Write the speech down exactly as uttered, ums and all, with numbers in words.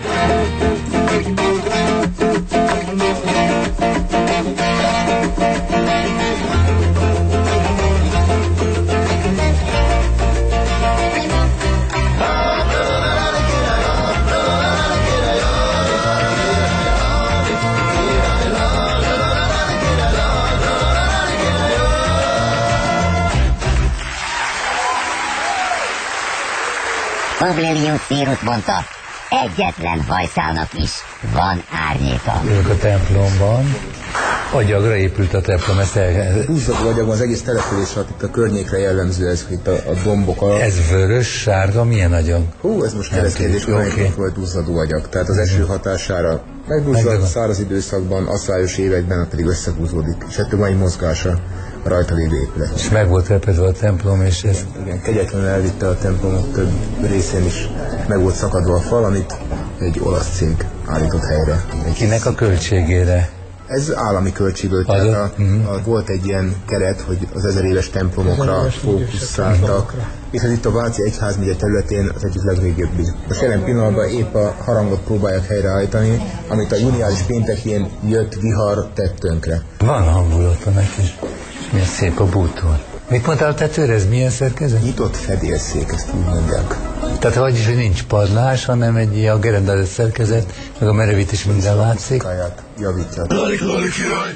Publius Syrus mondta, egyetlen hajszálnak is van árnyéka. Ők a templomban. Agyagra épült a templom, ezt el... Duzzadó agyagban az egész település alatt, itt a környékre jellemző ez, itt a, a dombok alatt. Ez vörös, sárga, milyen agyag? Hú, ez most keresztkérdés, hogy okay. Volt duzzadó agyag. Tehát az eső hatására megduzzad, száraz időszakban, asszályos években pedig összehúzódik. És ettől van egy mozgása a rajta lévő épület. És meg volt repedve a templom, és ez... Igen, igen, kegyetlenül elvitte a templomok több részén is. Meg volt szakadva a fal, amit egy olasz cink állított helyre. Kinek a költségére? Ez állami költségből, tehát a, a, volt egy ilyen keret, hogy az ezer éves templomokra fókuszáltak. És itt a Váci egyházmegye területén az egyik legrégebbi. Most jelen pillanatban épp a harangot próbálják helyreállítani, amit a júniális péntekén jött vihar tett tönkre. Van hangulata neki is. Milyen szép a bútor. Mit mondtál a tetőre, ez milyen szerkezet? Nyitott fedélszék, ezt úgy mondják. Tehát vagyis, hogy nincs padlás, hanem egy ilyen gerendezett szerkezet, meg a merevítés minden látszik. Javítják.